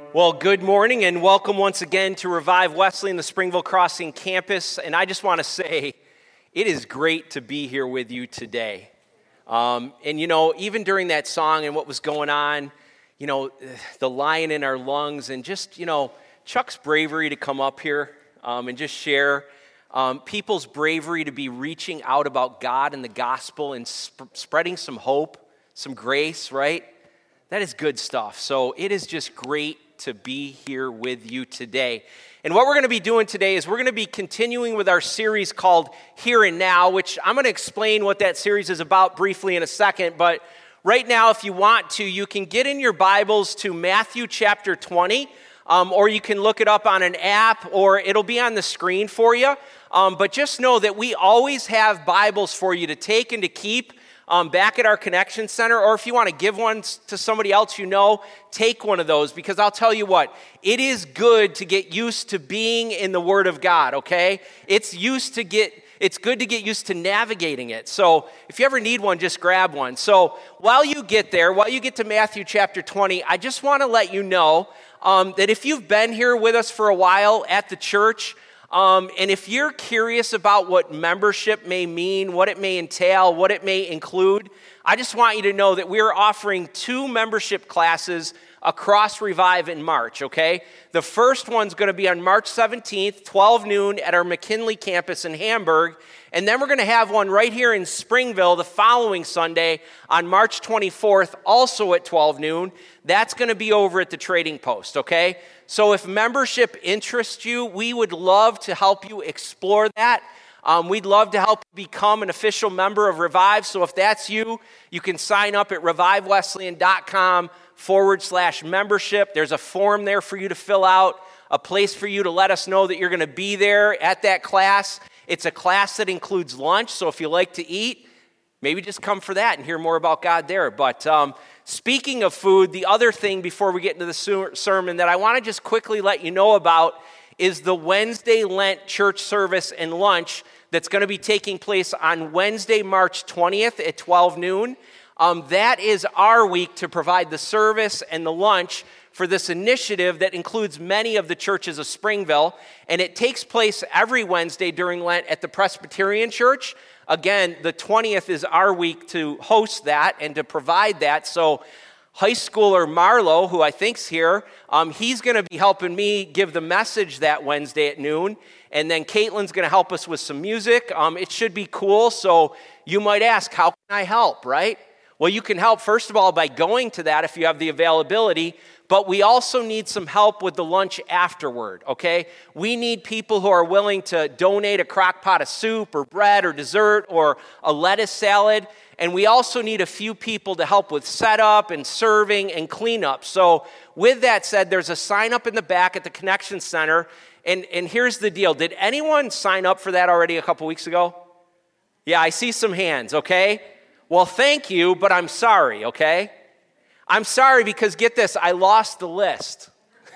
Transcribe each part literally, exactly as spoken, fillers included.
Well, good morning and welcome once again to Revive Wesley in the Springville Crossing campus. And I just want to say, it is great to be here with you today. Um, and you know, even during that song and what was going on, you know, the lion in our lungs and just, you know, Chuck's bravery to come up here um, and just share um, people's bravery to be reaching out about God and the gospel and sp- spreading some hope, some grace, right? That is good stuff. So it is just great to be here with you today. And what we're going to be doing today is we're going to be continuing with our series called Here and Now, which I'm going to explain what that series is about briefly in a second. But right now, if you want to, you can get in your Bibles to Matthew chapter twenty, um, or you can look it up on an app, or it'll be on the screen for you. Um, but just know that we always have Bibles for you to take and to keep Um, back at our Connection Center, or if you want to give one to somebody else you know, take one of those, because I'll tell you what, it is good to get used to being in the Word of God, okay? It's used to get, it's good to get used to navigating it. So if you ever need one, just grab one. So while you get there, while you get to Matthew chapter twenty, I just want to let you know um, that if you've been here with us for a while at the church, Um, and if you're curious about what membership may mean, what it may entail, what it may include, I just want you to know that we're offering two membership classes across Revive in March, okay? The first one's going to be on March seventeenth, twelve noon at our McKinley campus in Hamburg. And then we're going to have one right here in Springville the following Sunday on March twenty-fourth, also at twelve noon. That's going to be over at the Trading Post, okay? So if membership interests you, we would love to help you explore that. Um, we'd love to help you become an official member of Revive. So if that's you, you can sign up at revivewesleyan.com forward slash membership. There's a form there for you to fill out, a place for you to let us know that you're going to be there at that class. It's a class that includes lunch, so if you like to eat, maybe just come for that and hear more about God there. But um, speaking of food, the other thing before we get into the sermon that I want to just quickly let you know about is the Wednesday Lent church service and lunch that's going to be taking place on Wednesday, March twentieth at twelve noon. Um, that is our week to provide the service and the lunch for this initiative that includes many of the churches of Springville, and it takes place every Wednesday during Lent at the Presbyterian Church. Again, the twentieth is our week to host that and to provide that. So high schooler Marlo, who I think's here, um, he's going to be helping me give the message that Wednesday at noon, and then Caitlin's going to help us with some music. Um, it should be cool, so you might ask, how can I help, right? Well, you can help, first of all, by going to that if you have the availability, but we also need some help with the lunch afterward, okay? We need people who are willing to donate a crock pot of soup or bread or dessert or a lettuce salad, and we also need a few people to help with setup and serving and cleanup. So with that said, there's a sign up in the back at the Connection Center, and, and here's the deal. Did anyone sign up for that already a couple weeks ago? Yeah, I see some hands, okay? Well, thank you, but I'm sorry, okay? I'm sorry because, get this, I lost the list.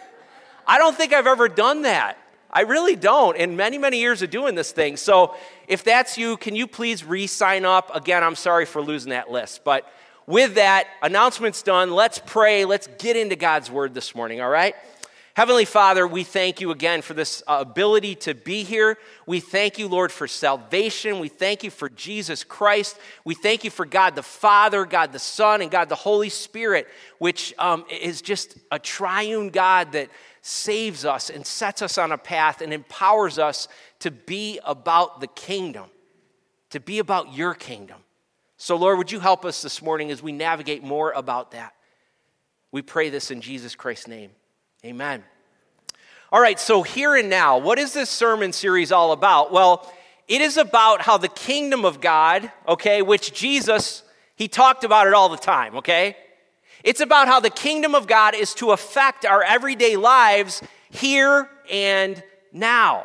I don't think I've ever done that. I really don't, in many, many years of doing this thing. So if that's you, can you please re-sign up? Again, I'm sorry for losing that list. But with that, announcements done, let's pray. Let's get into God's word this morning, all right? Heavenly Father, we thank you again for this uh, ability to be here. We thank you, Lord, for salvation. We thank you for Jesus Christ. We thank you for God the Father, God the Son, and God the Holy Spirit, which um, is just a triune God that saves us and sets us on a path and empowers us to be about the kingdom, to be about your kingdom. So, Lord, would you help us this morning as we navigate more about that? We pray this in Jesus Christ's name. Amen. All right, so here and now, what is this sermon series all about? Well, it is about how the kingdom of God, okay, which Jesus, he talked about it all the time, okay? It's about how the kingdom of God is to affect our everyday lives here and now.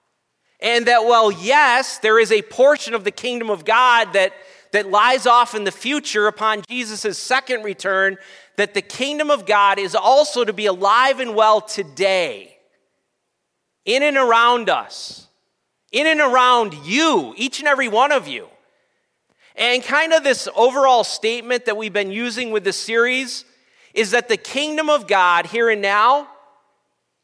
And that, well, yes, there is a portion of the kingdom of God that, that lies off in the future upon Jesus' second return, that the kingdom of God is also to be alive and well today, in and around us, in and around you, each and every one of you. And kind of this overall statement that we've been using with this series is that the kingdom of God here and now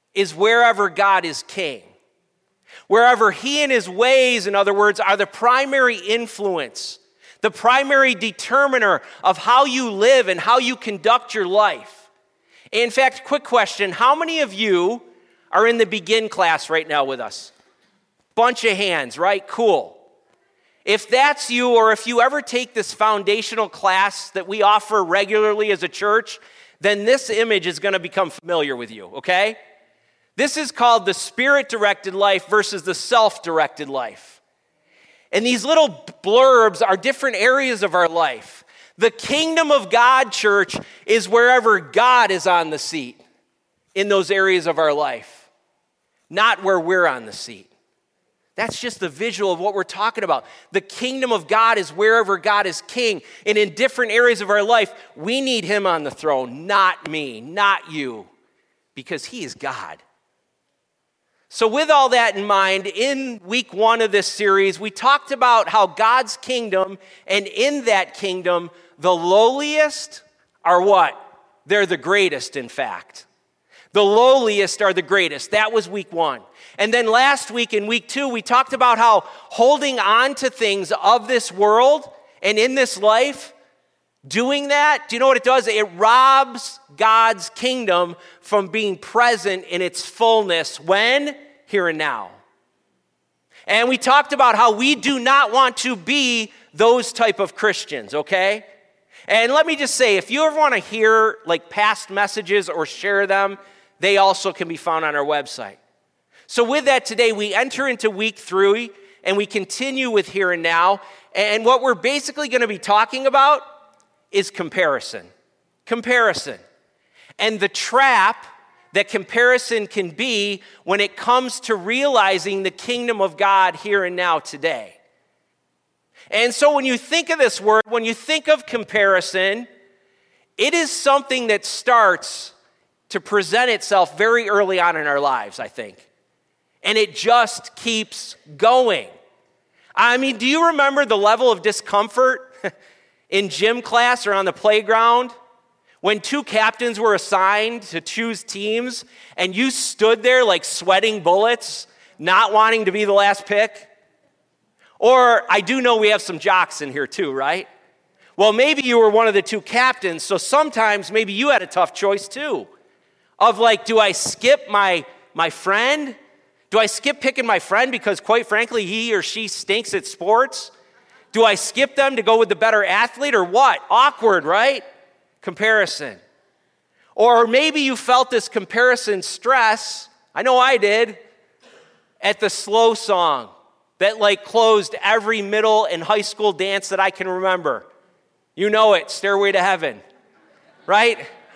is wherever God is king. Wherever he and his ways, in other words, are the primary influence, the primary determiner of how you live and how you conduct your life. In fact, quick question, how many of you are in the begin class right now with us? Bunch of hands, right? Cool. If that's you, or if you ever take this foundational class that we offer regularly as a church, then this image is going to become familiar with you, okay? This is called the Spirit-directed life versus the self-directed life. And these little blurbs are different areas of our life. The kingdom of God, church, is wherever God is on the seat in those areas of our life, not where we're on the seat. That's just the visual of what we're talking about. The kingdom of God is wherever God is king. And in different areas of our life, we need him on the throne, not me, not you, because he is God. So with all that in mind, in week one of this series, we talked about how God's kingdom, and in that kingdom, the lowliest are what? They're the greatest, in fact. The lowliest are the greatest. That was week one. And then last week, in week two, we talked about how holding on to things of this world and in this life, doing that, do you know what it does? It robs God's kingdom from being present in its fullness. When? Here and now. And we talked about how we do not want to be those type of Christians, okay? And let me just say, if you ever want to hear like past messages or share them, they also can be found on our website. So with that, today we enter into week three and we continue with here and now. And what we're basically going to be talking about is comparison. Comparison. And the trap that comparison can be when it comes to realizing the kingdom of God here and now today. And so when you think of this word, when you think of comparison, it is something that starts to present itself very early on in our lives, I think. And it just keeps going. I mean, do you remember the level of discomfort in gym class or on the playground when two captains were assigned to choose teams and you stood there like sweating bullets, not wanting to be the last pick? Or I do know we have some jocks in here too, right? Well, maybe you were one of the two captains, so sometimes maybe you had a tough choice too. Of like, do I skip my, my friend? Do I skip picking my friend because, quite frankly, he or she stinks at sports? Do I skip them to go with the better athlete or what? Awkward, right? Comparison. Or maybe you felt this comparison stress, I know I did, at the slow song that like closed every middle and high school dance that I can remember. You know it, Stairway to Heaven, right?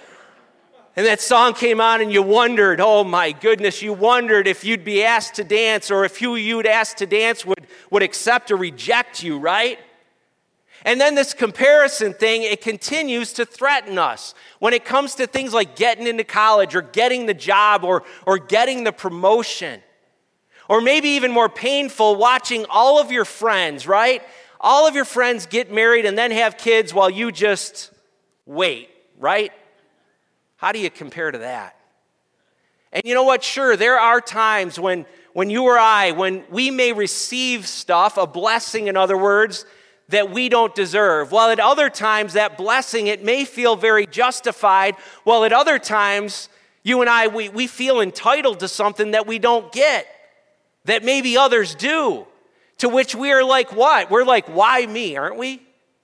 And that song came on and you wondered, oh my goodness, you wondered if you'd be asked to dance or if who you'd asked to dance would, would accept or reject you, right? And then this comparison thing, it continues to threaten us when it comes to things like getting into college or getting the job or, or getting the promotion. Or maybe even more painful, watching all of your friends, right? All of your friends get married and then have kids while you just wait, right? How do you compare to that? And you know what? Sure, there are times when, when you or I, when we may receive stuff, a blessing in other words, that we don't deserve. While at other times, that blessing, it may feel very justified. While at other times, you and I, we, we feel entitled to something that we don't get, that maybe others do. To which we are like, what? We're like, why me, aren't we?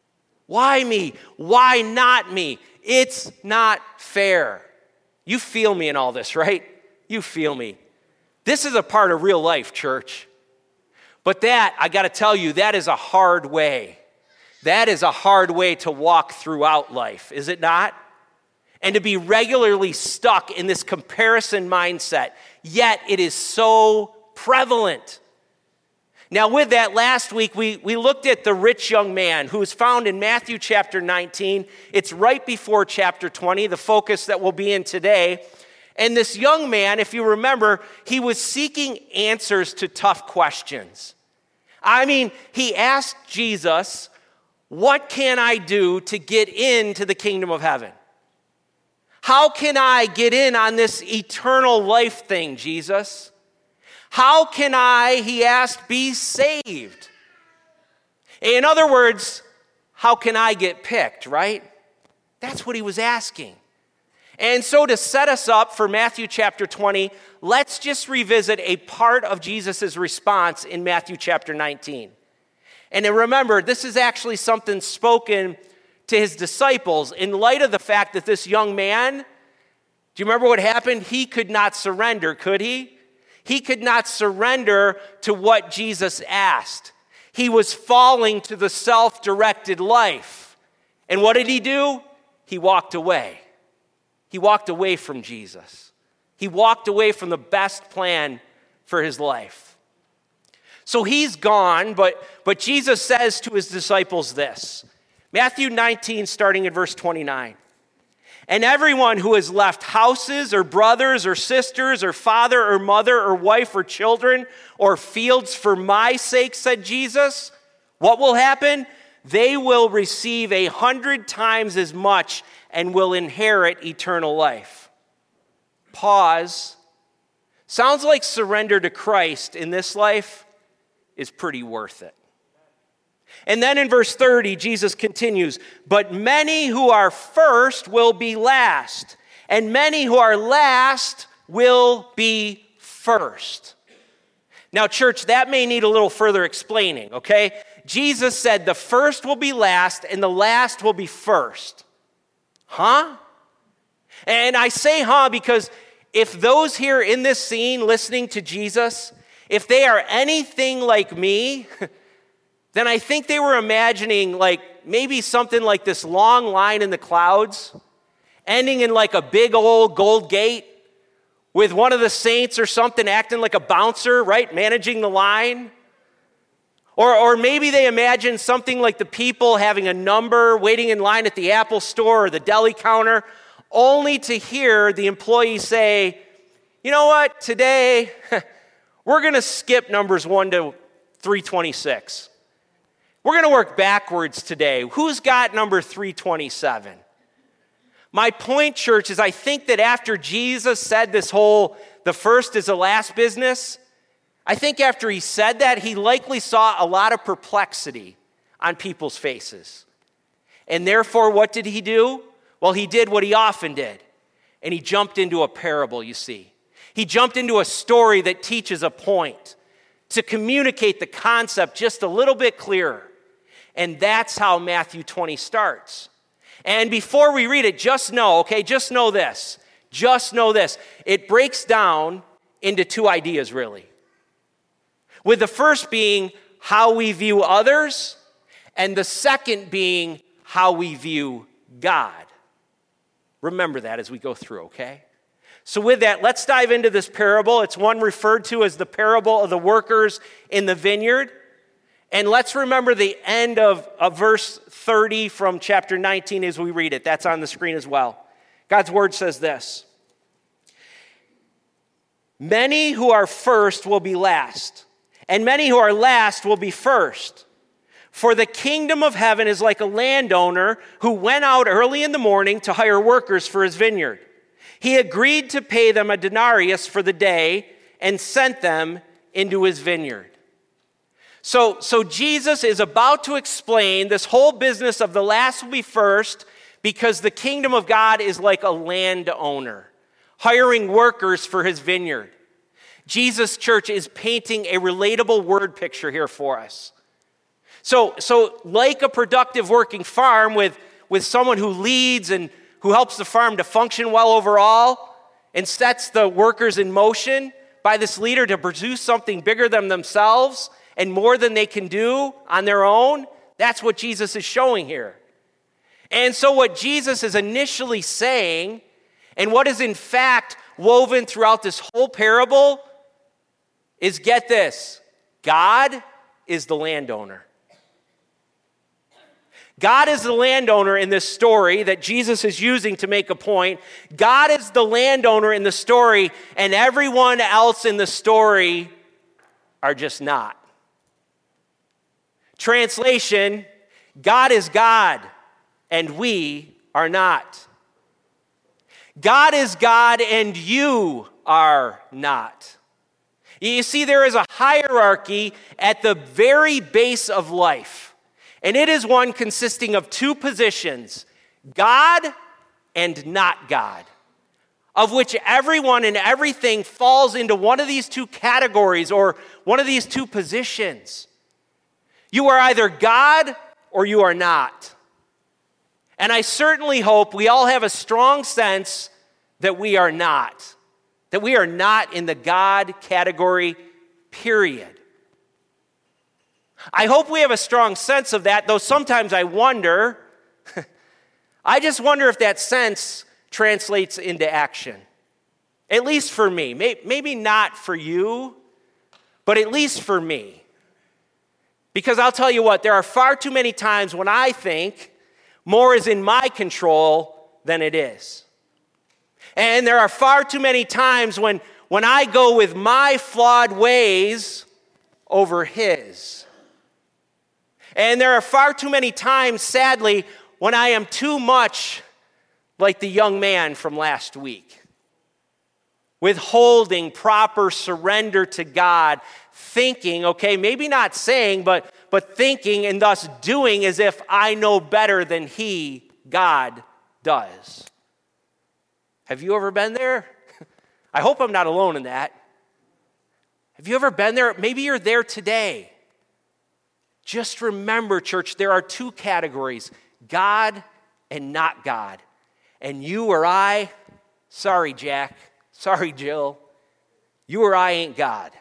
Why me? Why not me? It's not fair. You feel me in all this, right? You feel me. This is a part of real life, church. But that, I got to tell you, that is a hard way. That is a hard way to walk throughout life, is it not? And to be regularly stuck in this comparison mindset, yet it is so prevalent. Now, with that, last week we, we looked at the rich young man who is found in Matthew chapter nineteen. It's right before chapter twenty, the focus that we'll be in today. And this young man, if you remember, he was seeking answers to tough questions. I mean, he asked Jesus, what can I do to get into the kingdom of heaven? How can I get in on this eternal life thing, Jesus? How can I, he asked, be saved? In other words, how can I get picked, right? That's what he was asking. And so to set us up for Matthew chapter twenty, let's just revisit a part of Jesus' response in Matthew chapter nineteen. And then remember, this is actually something spoken to his disciples in light of the fact that this young man, do you remember what happened? He could not surrender, could he? He could not surrender to what Jesus asked. He was falling to the self-directed life. And what did he do? He walked away. He walked away from Jesus. He walked away from the best plan for his life. So he's gone, but, but Jesus says to his disciples this. Matthew nineteen, starting at verse twenty-nine. And everyone who has left houses or brothers or sisters or father or mother or wife or children or fields for my sake, said Jesus, what will happen? They will receive a hundred times as much and will inherit eternal life. Pause. Sounds like surrender to Christ in this life is pretty worth it. And then in verse thirty, Jesus continues, but many who are first will be last, and many who are last will be first. Now, church, that may need a little further explaining, okay? Jesus said the first will be last, and the last will be first. Huh? And I say huh because if those here in this scene listening to Jesus, if they are anything like me, then I think they were imagining like maybe something like this long line in the clouds, ending in like a big old gold gate with one of the saints or something acting like a bouncer, right, managing the line. Or, or maybe they imagine something like the people having a number, waiting in line at the Apple store or the deli counter, only to hear the employee say, you know what, today we're going to skip numbers one to three twenty-six. We're going to work backwards today. Who's got number three twenty-seven? My point, church, is I think that after Jesus said this whole, the first is the last business, I think after he said that, he likely saw a lot of perplexity on people's faces. And therefore, what did he do? Well, he did what he often did. And he jumped into a parable, you see. He jumped into a story that teaches a point to communicate the concept just a little bit clearer. And that's how Matthew twenty starts. And before we read it, just know, okay, just know this. Just know this. It breaks down into two ideas, really. With the first being how we view others, and the second being how we view God. Remember that as we go through, okay? So with that, let's dive into this parable. It's one referred to as the parable of the workers in the vineyard. And let's remember the end of, of verse thirty from chapter nineteen as we read it. That's on the screen as well. God's word says this. Many who are first will be last, and many who are last will be first. For the kingdom of heaven is like a landowner who went out early in the morning to hire workers for his vineyard. He agreed to pay them a denarius for the day and sent them into his vineyard. So, so Jesus is about to explain this whole business of the last will be first because the kingdom of God is like a landowner hiring workers for his vineyard. Jesus, church, is painting a relatable word picture here for us. So, so like a productive working farm with, with someone who leads and who helps the farm to function well overall and sets the workers in motion by this leader to produce something bigger than themselves and more than they can do on their own, that's what Jesus is showing here. And so what Jesus is initially saying, and what is in fact woven throughout this whole parable, is get this, God is the landowner. God is the landowner in this story that Jesus is using to make a point. God is the landowner in the story, and everyone else in the story are just not. Translation, God is God, and we are not. God is God and you are not. You see, there is a hierarchy at the very base of life, and it is one consisting of two positions, God and not God, of which everyone and everything falls into one of these two categories or one of these two positions. You are either God or you are not. And I certainly hope we all have a strong sense that we are not. That we are not in the God category, period. I hope we have a strong sense of that, though sometimes I wonder, I just wonder if that sense translates into action. At least for me. Maybe not for you, but at least for me. Because I'll tell you what, there are far too many times when I think more is in my control than it is. And there are far too many times when, when I go with my flawed ways over his. And there are far too many times, sadly, when I am too much like the young man from last week, withholding proper surrender to God, thinking, okay, maybe not saying, but, but thinking and thus doing as if I know better than he, God, does. Have you ever been there? I hope I'm not alone in that. Have you ever been there? Maybe you're there today. Just remember, church, there are two categories, God and not God. And you or I, sorry, Jack, sorry, Jill, you or I ain't God.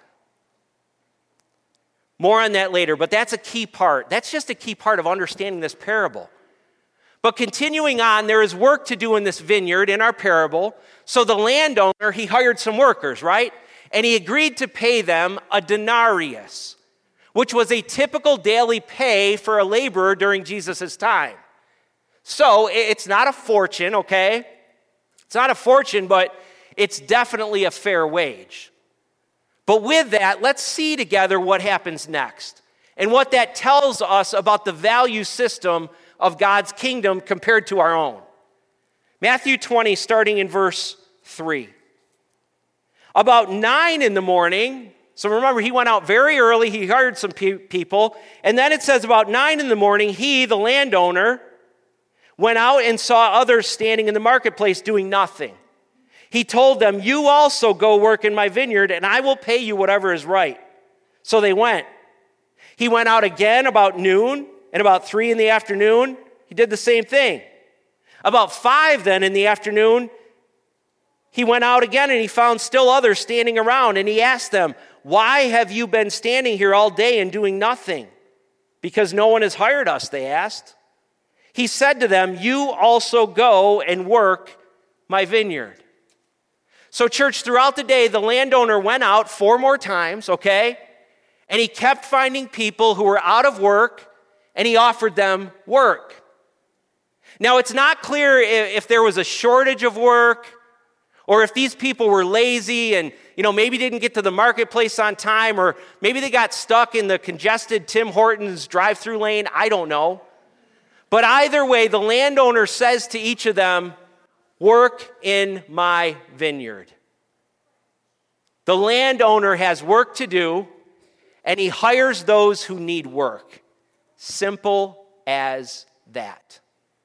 More on that later, but that's a key part. That's just a key part of understanding this parable. But continuing on, there is work to do in this vineyard in our parable. So the landowner, he hired some workers, right? And he agreed to pay them a denarius, which was a typical daily pay for a laborer during Jesus' time. So it's not a fortune, okay? It's not a fortune, but it's definitely a fair wage. But with that, let's see together what happens next and what that tells us about the value system of God's kingdom compared to our own. Matthew twenty, starting in verse three. About nine in the morning, so remember, he went out very early, he hired some pe- people, and then it says about nine in the morning, he, the landowner, went out and saw others standing in the marketplace doing nothing. He told them, "You also go work in my vineyard, and I will pay you whatever is right." So they went. He went out again about noon, and about three in the afternoon, he did the same thing. About five then in the afternoon, he went out again, and he found still others standing around, and he asked them, "Why have you been standing here all day and doing nothing?" "Because no one has hired us," they asked. He said to them, "You also go and work my vineyard." So church, throughout the day, the landowner went out four more times, okay? And he kept finding people who were out of work, and he offered them work. Now, it's not clear if there was a shortage of work or if these people were lazy and, you know, maybe didn't get to the marketplace on time, or maybe they got stuck in the congested Tim Hortons drive-through lane. I don't know. But either way, the landowner says to each of them, "Work in my vineyard." The landowner has work to do, and he hires those who need work. Simple as that.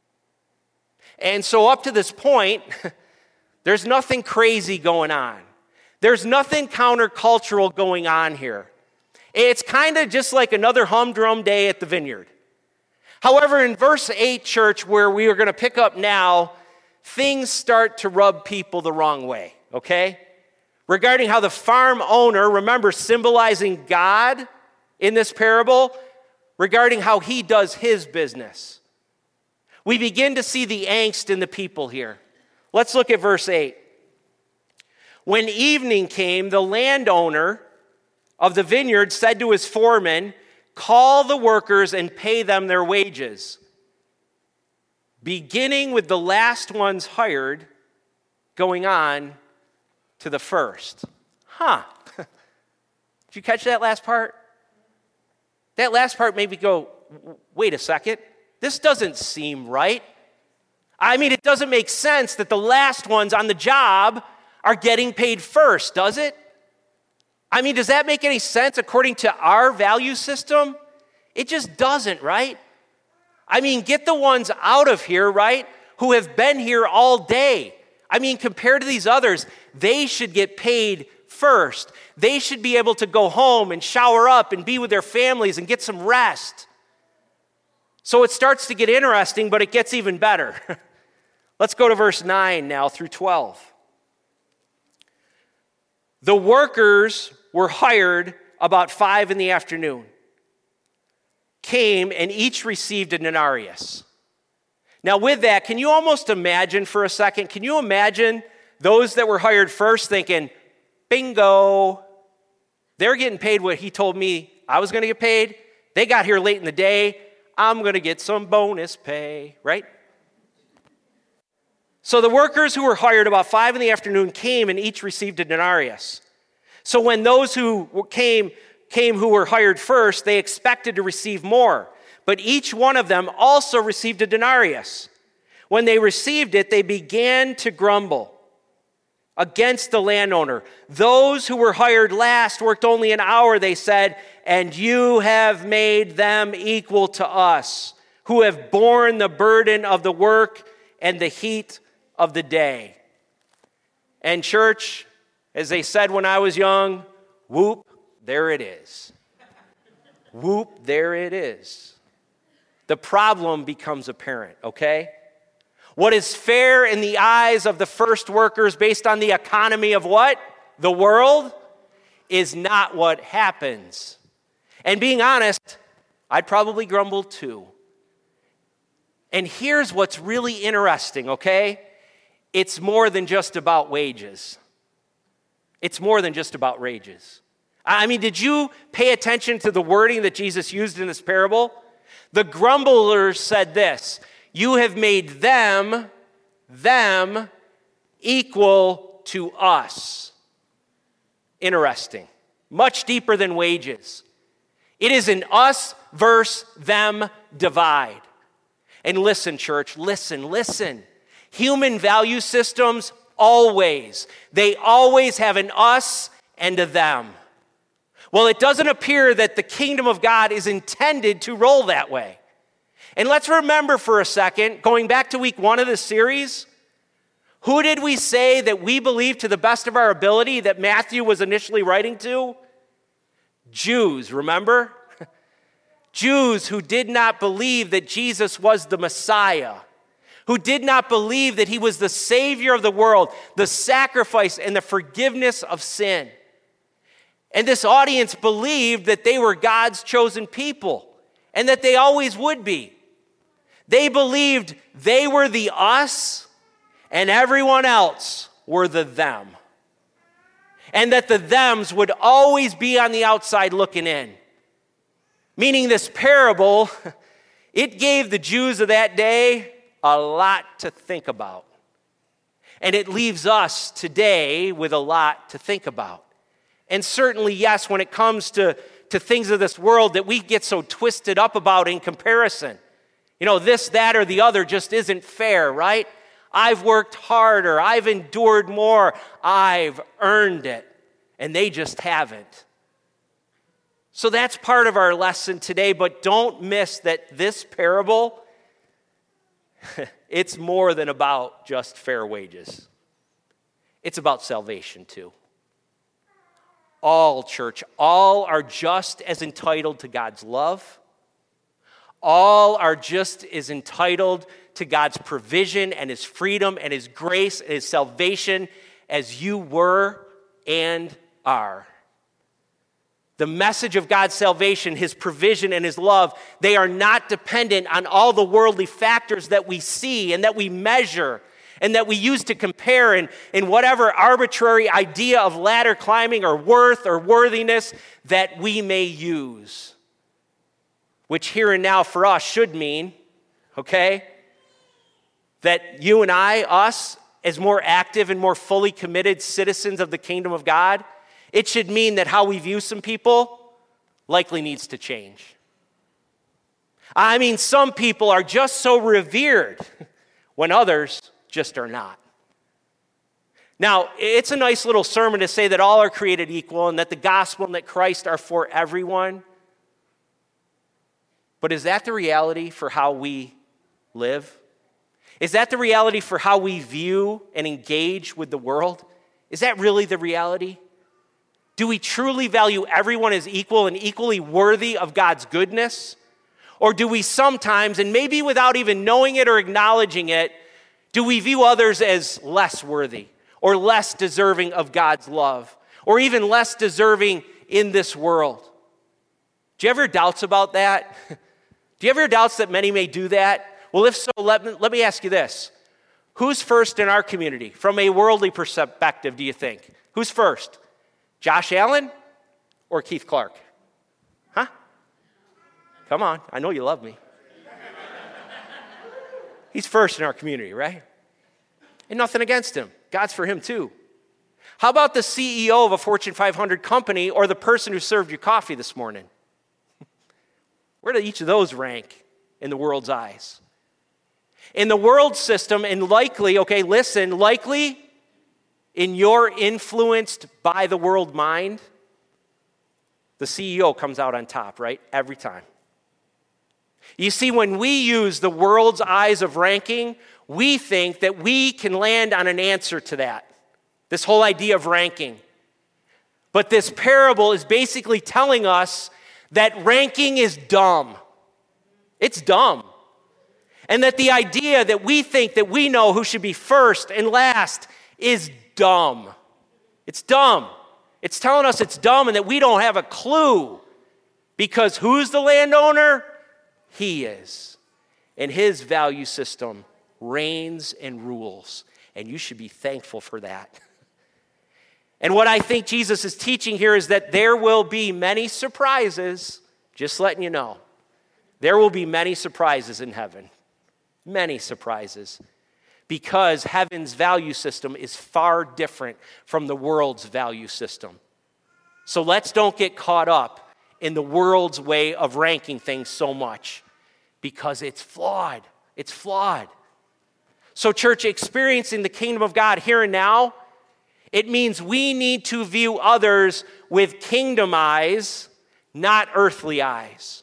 And so up to this point, there's nothing crazy going on. There's nothing countercultural going on here. It's kind of just like another humdrum day at the vineyard. However, in verse eight, church, where we are going to pick up now, things start to rub people the wrong way, okay? Regarding how the farm owner, remember, symbolizing God in this parable, regarding how he does his business. We begin to see the angst in the people here. Let's look at verse eight. When evening came, the landowner of the vineyard said to his foreman, "Call the workers and pay them their wages, beginning with the last ones hired, going on to the first." Huh. Did you catch that last part? That last part made me go, wait a second. This doesn't seem right. I mean, it doesn't make sense that the last ones on the job are getting paid first, does it? I mean, does that make any sense according to our value system? It just doesn't, right? I mean, get the ones out of here, right, who have been here all day. I mean, compared to these others, they should get paid first. They should be able to go home and shower up and be with their families and get some rest. So it starts to get interesting, but it gets even better. Let's go to verse nine now through twelve. The workers were hired about five in the afternoon, came and each received a denarius. Now with that, can you almost imagine for a second, can you imagine those that were hired first thinking, bingo, they're getting paid what he told me I was going to get paid. They got here late in the day. I'm going to get some bonus pay, right? So the workers who were hired about five in the afternoon came and each received a denarius. So when those who came, came who were hired first, they expected to receive more. But each one of them also received a denarius. When they received it, they began to grumble against the landowner. Those who were hired last worked only an hour, they said, and you have made them equal to us, who have borne the burden of the work and the heat of the day. And church, as they said when I was young, whoop, there it is. Whoop, there it is. The problem becomes apparent, okay? What is fair in the eyes of the first workers based on the economy of what? The world is not what happens. And being honest, I'd probably grumble too. And here's what's really interesting, okay? It's more than just about wages. It's more than just about wages. I mean, did you pay attention to the wording that Jesus used in this parable? The grumblers said this, you have made them, them, equal to us. Interesting. Much deeper than wages. It is an us versus them divide. And listen, church, listen, listen. Human value systems always, they always have an us and a them. Well, it doesn't appear that the kingdom of God is intended to roll that way. And let's remember for a second, going back to week one of this series, who did we say that we believe to the best of our ability that Matthew was initially writing to? Jews, remember? Jews who did not believe that Jesus was the Messiah, who did not believe that he was the Savior of the world, the sacrifice and the forgiveness of sin. And this audience believed that they were God's chosen people and that they always would be. They believed they were the us and everyone else were the them. And that the thems would always be on the outside looking in. Meaning this parable, it gave the Jews of that day a lot to think about. And it leaves us today with a lot to think about. And certainly, yes, when it comes to, to things of this world that we get so twisted up about in comparison. You know, this, that, or the other just isn't fair, right? I've worked harder. I've endured more. I've earned it. And they just haven't. So that's part of our lesson today, but don't miss that this parable, it's more than about just fair wages. It's about salvation too. All, church, all are just as entitled to God's love. All are just as entitled to God's provision and his freedom and his grace and his salvation as you were and are. The message of God's salvation, his provision, and his love, they are not dependent on all the worldly factors that we see and that we measure and that we use to compare in, in whatever arbitrary idea of ladder climbing or worth or worthiness that we may use. Which here and now for us should mean, okay, that you and I, us, as more active and more fully committed citizens of the kingdom of God, it should mean that how we view some people likely needs to change. I mean, some people are just so revered. when others just are not. Now, it's a nice little sermon to say that all are created equal and that the gospel and that Christ are for everyone. But is that the reality for how we live? Is that the reality for how we view and engage with the world? Is that really the reality? Do we truly value everyone as equal and equally worthy of God's goodness? Or do we sometimes, and maybe without even knowing it or acknowledging it, do we view others as less worthy or less deserving of God's love or even less deserving in this world? Do you ever have doubts about that? Do you ever have doubts that many may do that? Well, if so, let me, let me ask you this. Who's first in our community from a worldly perspective, do you think? Who's first? Josh Allen or Keith Clark? Huh? Come on, I know you love me. He's first in our community, right? And nothing against him. God's for him too. How about the C E O of a Fortune five hundred company or the person who served you coffee this morning? Where do each of those rank in the world's eyes? In the world system, and likely, okay, listen, likely in your influenced by the world mind, the C E O comes out on top, right? Every time. You see, when we use the world's eyes of ranking, we think that we can land on an answer to that, this whole idea of ranking. But this parable is basically telling us that ranking is dumb. It's dumb. And that the idea that we think that we know who should be first and last is dumb. It's dumb. It's telling us it's dumb and that we don't have a clue. Because who's the landowner? He is. And his value system reigns and rules. And you should be thankful for that. And what I think Jesus is teaching here is that there will be many surprises, just letting you know. There will be many surprises in heaven. Many surprises. Because heaven's value system is far different from the world's value system. So let's don't get caught up in the world's way of ranking things so much. Because it's flawed. It's flawed. So church, experiencing the kingdom of God here and now, it means we need to view others with kingdom eyes, not earthly eyes.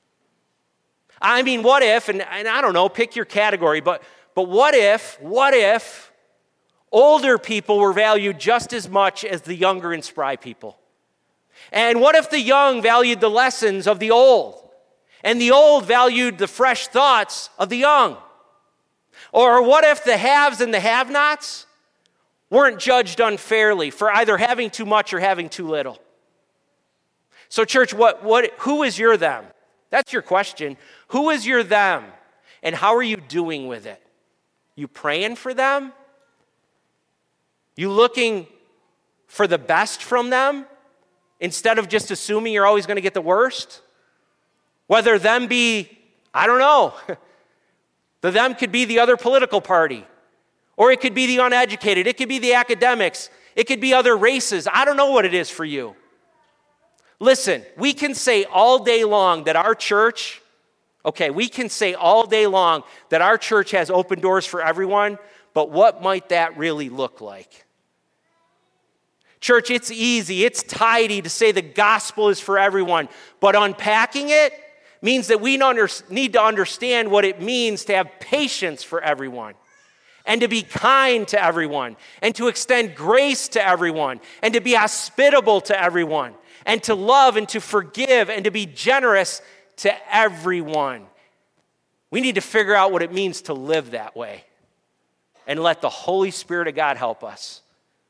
I mean, what if, and, and I don't know, pick your category, but, but what if, what if older people were valued just as much as the younger and spry people? And what if the young valued the lessons of the old, and the old valued the fresh thoughts of the young? Or what if the haves and the have-nots weren't judged unfairly for either having too much or having too little? So church, what, what, who is your them? That's your question. Who is your them? And how are you doing with it? You praying for them? You looking for the best from them instead of just assuming you're always going to get the worst? Whether them be, I don't know, the them could be the other political party, or it could be the uneducated, it could be the academics, it could be other races. I don't know what it is for you. Listen, we can say all day long that our church, okay, we can say all day long that our church has open doors for everyone, but what might that really look like? Church, it's easy, it's tidy to say the gospel is for everyone, but unpacking it means that we need to understand what it means to have patience for everyone, and to be kind to everyone, and to extend grace to everyone, and to be hospitable to everyone, and to love and to forgive and to be generous to everyone. We need to figure out what it means to live that way, and let the Holy Spirit of God help us.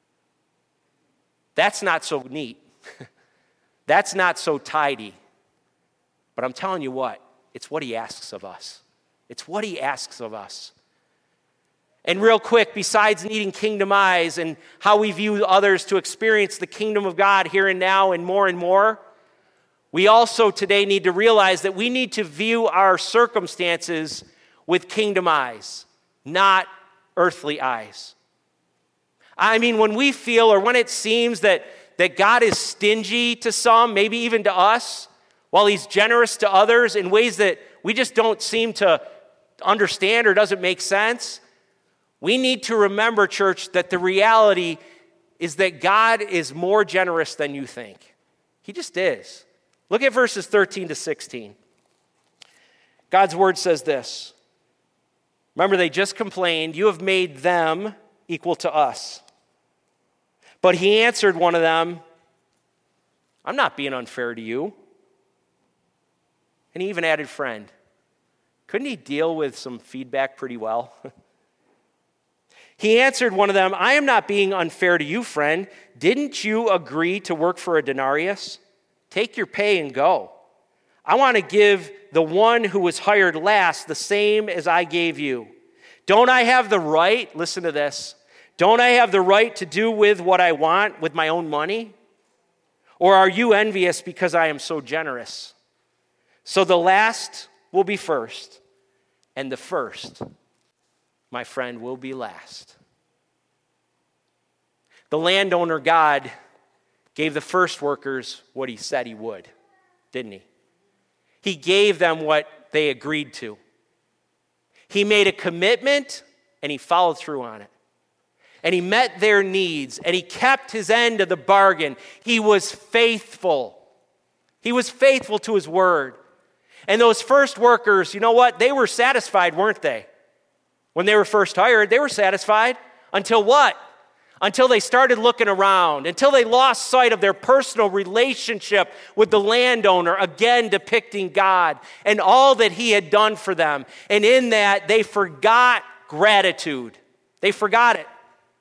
That's not so neat. That's not so tidy. But I'm telling you what, it's what he asks of us. It's what he asks of us. And real quick, besides needing kingdom eyes and how we view others to experience the kingdom of God here and now and more and more, we also today need to realize that we need to view our circumstances with kingdom eyes, not earthly eyes. I mean, when we feel or when it seems that, that God is stingy to some, maybe even to us, while he's generous to others in ways that we just don't seem to understand or doesn't make sense, We need to remember, church, that the reality is that God is more generous than you think. He just is. Look at verses thirteen to sixteen. God's word says this. Remember, they just complained, you have made them equal to us. But he answered one of them, I'm not being unfair to you. And he even added friend. Couldn't he deal with some feedback pretty well? He answered one of them, I am not being unfair to you, friend. Didn't you agree to work for a denarius? Take your pay and go. I want to give the one who was hired last the same as I gave you. Don't I have the right, listen to this, don't I have the right to do with what I want with my own money? Or are you envious because I am so generous? So the last will be first, and the first, my friend, will be last. The landowner God gave the first workers what he said he would, didn't he? He gave them what they agreed to. He made a commitment, and he followed through on it. And he met their needs, and he kept his end of the bargain. He was faithful. He was faithful to his word. And those first workers, you know what? They were satisfied, weren't they? When they were first hired, they were satisfied. Until what? Until they started looking around. Until they lost sight of their personal relationship with the landowner, again depicting God and all that he had done for them. And in that, they forgot gratitude. They forgot it.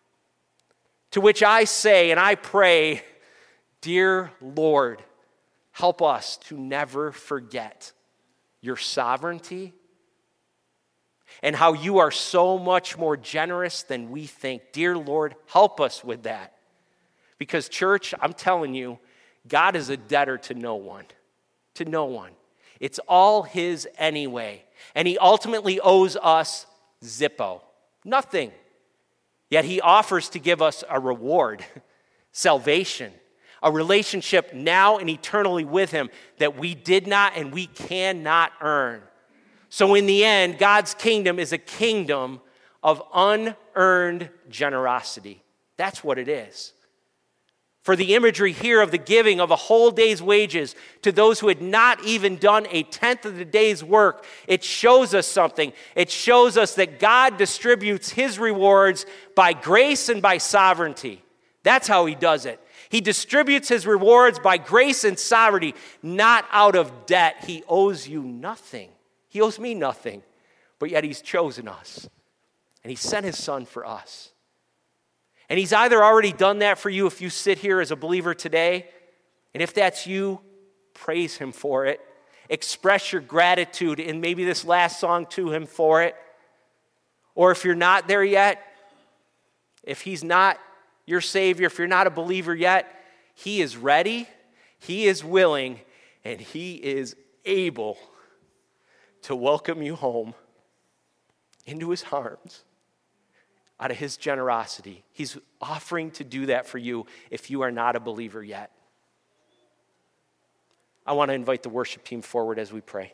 To which I say and I pray, dear Lord, help us to never forget your sovereignty and how you are so much more generous than we think. Dear Lord, help us with that. Because church, I'm telling you, God is a debtor to no one. To no one. It's all his anyway. And he ultimately owes us zippo. Nothing. Yet he offers to give us a reward, salvation, a relationship now and eternally with him that we did not and we cannot earn. So in the end, God's kingdom is a kingdom of unearned generosity. That's what it is. For the imagery here of the giving of a whole day's wages to those who had not even done a tenth of the day's work, it shows us something. It shows us that God distributes his rewards by grace and by sovereignty. That's how he does it. He distributes his rewards by grace and sovereignty, not out of debt. He owes you nothing. He owes me nothing, but yet he's chosen us, and he sent his son for us. And he's either already done that for you if you sit here as a believer today, and if that's you, praise him for it. Express your gratitude in maybe this last song to him for it. Or if you're not there yet, if he's not your Savior, if you're not a believer yet, he is ready, he is willing, and he is able to welcome you home into his arms out of his generosity. He's offering to do that for you if you are not a believer yet. I want to invite the worship team forward as we pray.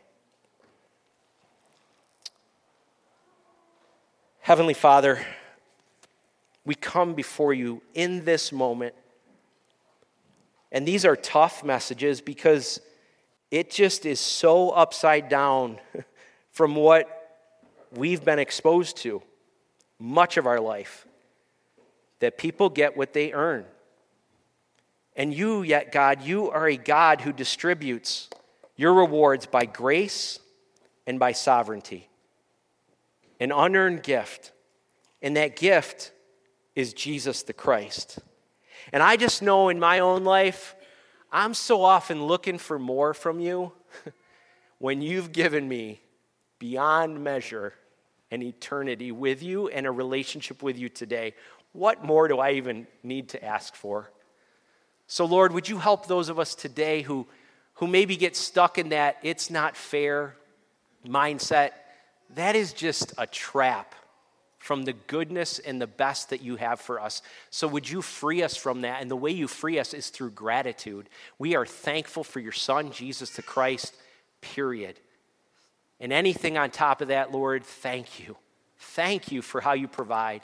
Heavenly Father, we come before you in this moment. And these are tough messages because it just is so upside down from what we've been exposed to much of our life, that people get what they earn. And you, yet God, you are a God who distributes your rewards by grace and by sovereignty. An unearned gift. And that gift is Jesus the Christ. And I just know in my own life, I'm so often looking for more from you when you've given me beyond measure an eternity with you and a relationship with you today. What more do I even need to ask for? So Lord, would you help those of us today who, who maybe get stuck in that it's not fair mindset? That is just a trap from the goodness and the best that you have for us. So would you free us from that? And the way you free us is through gratitude. We are thankful for your Son, Jesus the Christ, period. And anything on top of that, Lord, thank you. Thank you for how you provide.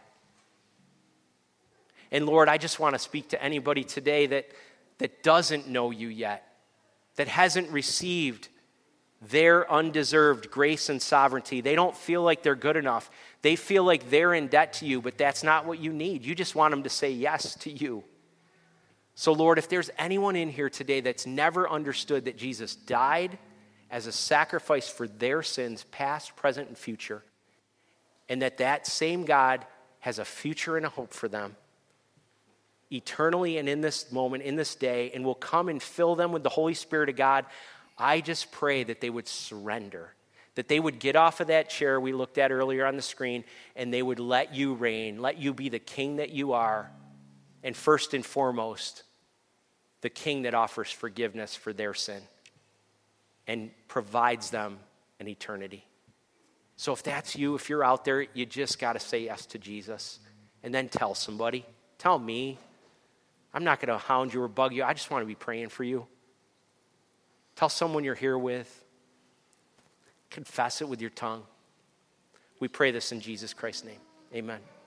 And Lord, I just want to speak to anybody today that, that doesn't know you yet, that hasn't received their undeserved grace and sovereignty. They don't feel like they're good enough. They feel like they're in debt to you, but that's not what you need. You just want them to say yes to you. So Lord, if there's anyone in here today that's never understood that Jesus died as a sacrifice for their sins, past, present, and future, and that that same God has a future and a hope for them, eternally and in this moment, in this day, and will come and fill them with the Holy Spirit of God, I just pray that they would surrender, that they would get off of that chair we looked at earlier on the screen, and they would let you reign, let you be the king that you are, and first and foremost, the king that offers forgiveness for their sin and provides them an eternity. So if that's you, if you're out there, you just got to say yes to Jesus, and then tell somebody. Tell me. I'm not going to hound you or bug you. I just want to be praying for you. Tell someone you're here with. Confess it with your tongue. We pray this in Jesus Christ's name. Amen.